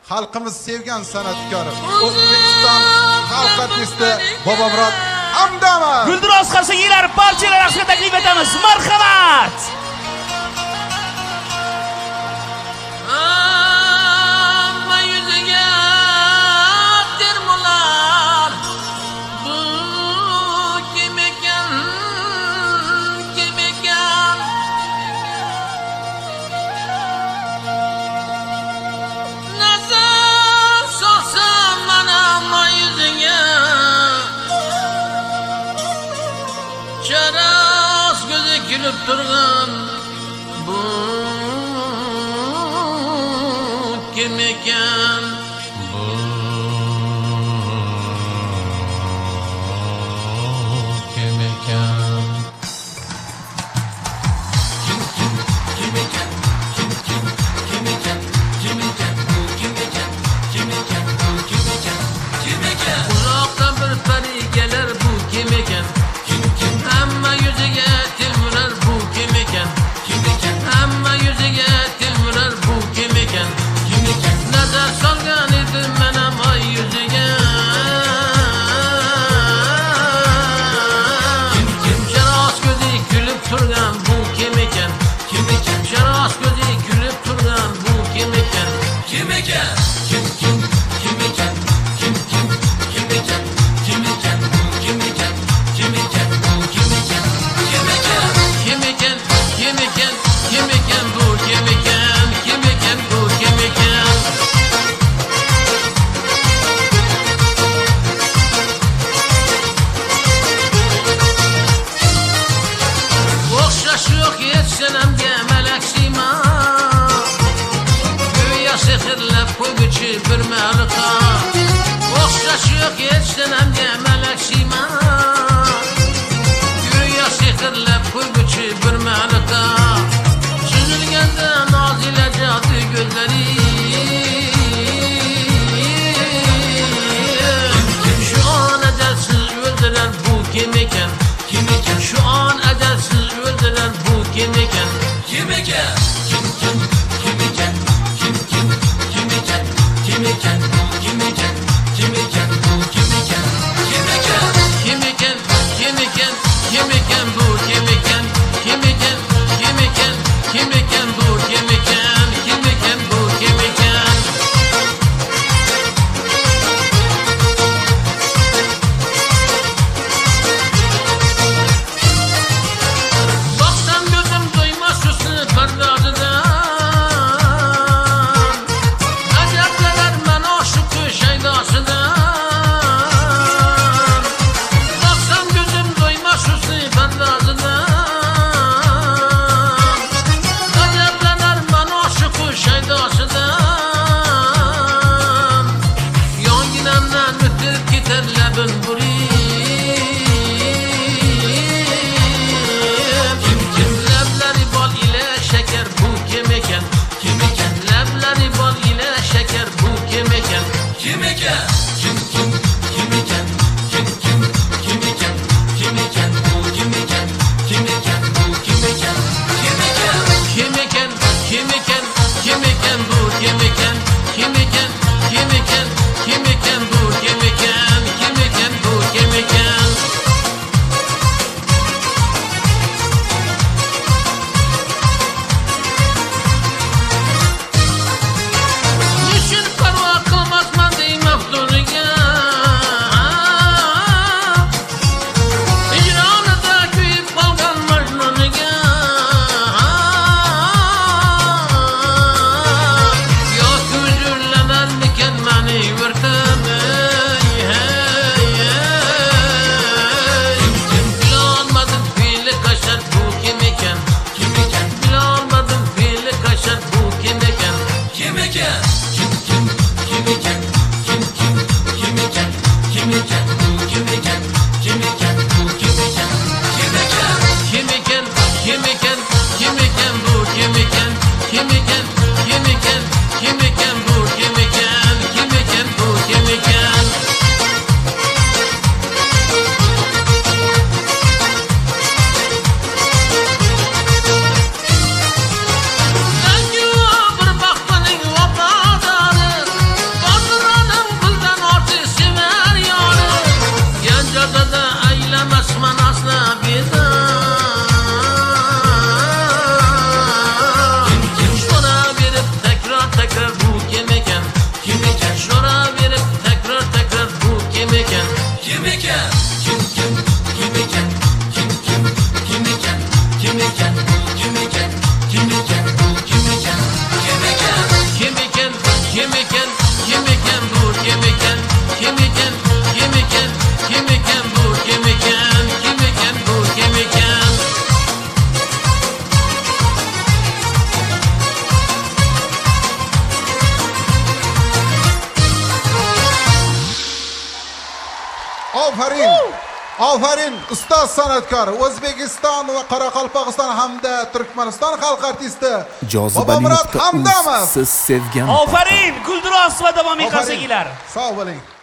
xalqimiz sevgan san'atkor O'zbekiston xalq artisti Bobomurod Hamdamov. Guldiroz Qarsagilar barchalar raqsga taklif etamiz. Marhamat. Turgan bu kim ekan? Bu kim ekan? Kim ekan? Kim ekan? Kim ekan? Bu kim ekan? Kim ekan? Bu kim ekan? Kim ekan? Uzoqdan bir pari gelir, bu kim ekan? Hamma yuziga tilmurar, bu kim ekan? Hamma yuziga tilmurar, bu kim ekan? Nazar solgan edim men ham oy yuziga. Sharoz ko'zi kulib turgan, bu kim ekan? Sharoz ko'zi kulib turgan, bu kim ekan? Kim ekan? Kim ekan? Kim ekan? Bu kim ekan? Kim ekan? Kim ekan? Kim ekan? Bu kim ekan? Kim ekan? Kim ekan? Kim ekan? Bu kim ekan? Kim ekan? Bu kim ekan? O'xshash yo'q hech sanamga malak siymo, go'yo sehrlab qo'yguchi bir ma'riqa. O'xshash yo'q hech sanamga malak siymo, go'yo sehrlab qo'yguchi bir ma'riqa. Suzilganda nozila jodi ko'zlari, shu on ajalsiz o'ldirar, bu kim ekan? Shu on ajalsiz o'ldirar, bu kim ekan? Kim ekan? Kim ekan? Kim ekan? Kim ekan? Bu kim ekan? Kim ekan? Bu kim ekan? ekan, kim ekan bu, kim ekan, kim ekan, kim ekan, kim ekan bu, kim ekan, kim ekan bu, kim ekan. Aferin. Aferin ustoz san'atkor O'zbekiston va Qoraqalpog'iston hamda Turkmaniston xalq artisti Bobomurod Hamdamov. Siz sevgan Aferin, gulduros va davomiy qarsaklar. Sog' bo'ling.